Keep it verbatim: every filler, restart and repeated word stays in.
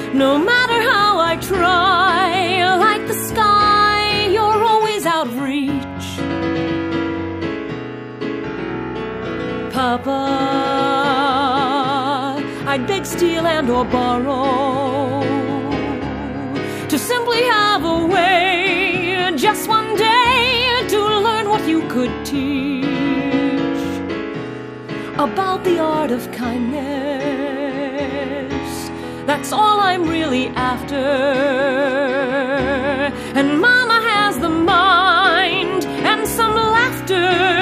No matter how I try, like the sky, you're always out of reach. Papa, I'd beg, steal, and or borrow to simply have a way, just one day, to learn what you could teach about the art of kindness. That's all I'm really after. And Mama has the mind and some laughter